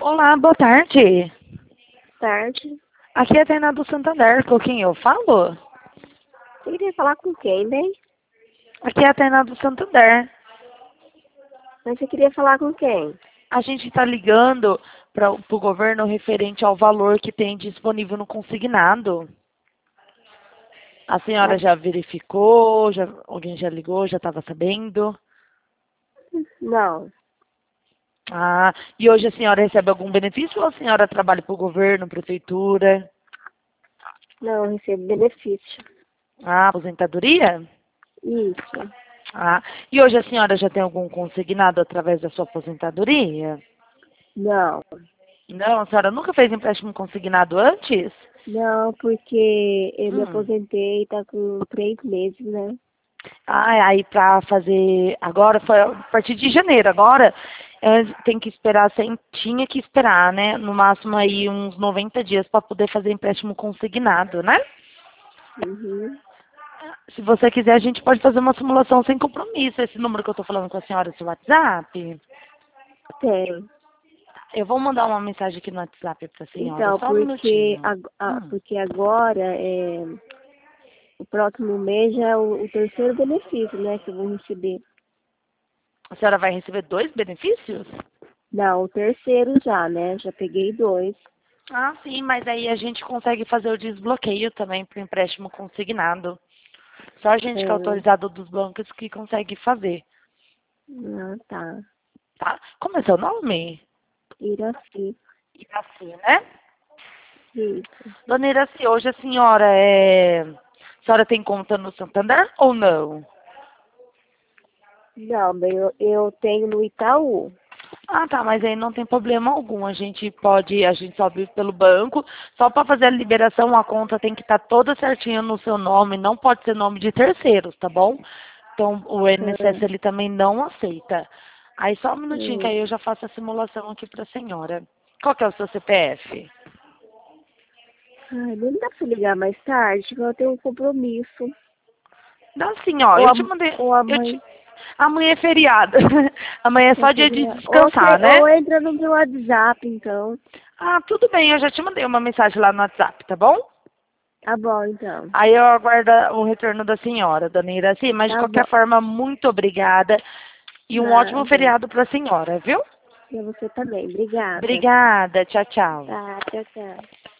Olá, boa tarde. Tarde. Aqui é a Tainá do Santander, com quem eu falo? Você queria falar com quem, bem? Aqui é a Tainá do Santander. Mas você queria falar com quem? A gente está ligando para o governo referente ao valor que tem disponível no consignado. A senhora Mas, já verificou? Alguém já ligou? Já estava sabendo? não, Ah, e hoje a senhora recebe algum benefício ou a senhora trabalha para o governo, prefeitura? não, eu recebo benefício. Ah, aposentadoria? Isso. Ah, e hoje a senhora já tem algum consignado através da sua aposentadoria? Não, Não, a senhora nunca fez empréstimo consignado antes? não, porque eu me Hum. aposentei, tá com 3 meses, né? Ah, aí para fazer. Agora foi a partir de janeiro. Agora tem que esperar, tinha que esperar, né? No máximo aí uns 90 dias para poder fazer empréstimo consignado, né? Uhum. Se você quiser, a gente pode fazer uma simulação sem compromisso. Esse número que eu estou falando com a senhora, seu WhatsApp. Tem. Eu vou mandar uma mensagem aqui no WhatsApp para a senhora, Então, só um minutinho. porque agora, o próximo mês já é o terceiro benefício, né, que eu vou receber. A senhora vai receber 2 benefícios? Não, o terceiro já, né? Já peguei 2. Ah, sim, mas aí a gente consegue fazer o desbloqueio também para o empréstimo consignado. Só a gente que é É. autorizado dos bancos que consegue fazer, Ah, tá. tá? Como é seu nome? Iraci. Iraci, né? Isso. Dona Iraci, hoje a senhora tem conta no Santander ou não? Não, bem, eu tenho no Itaú. Ah, tá, mas aí não tem problema algum. A gente sobe pelo banco. Só para fazer a liberação, a conta tem que estar toda certinha no seu nome, não pode ser nome de terceiros, tá bom? Então, o INSS Ah, ele também não aceita. Aí só um minutinho que hum. aí eu já faço a simulação aqui para a senhora. Qual que é o seu CPF? Ai, não dá pra ligar mais tarde, que eu tenho um compromisso. Não, sim, ó, Ou eu a, te mandei. ou a mãe. Amanhã é feriado. Amanhã é Eu só dia de queria, descansar, né? ou entra no meu WhatsApp, então. Ah, tudo bem, eu já te mandei uma mensagem lá no WhatsApp, tá bom? Tá bom, então. Aí eu aguardo o retorno da senhora, dona Iraci. Mas de Tá bom. qualquer forma, muito obrigada. E um ótimo Nada. feriado para a senhora, viu? Pra você também. Obrigada. Obrigada. Tchau, tchau. Tá, tchau, tchau.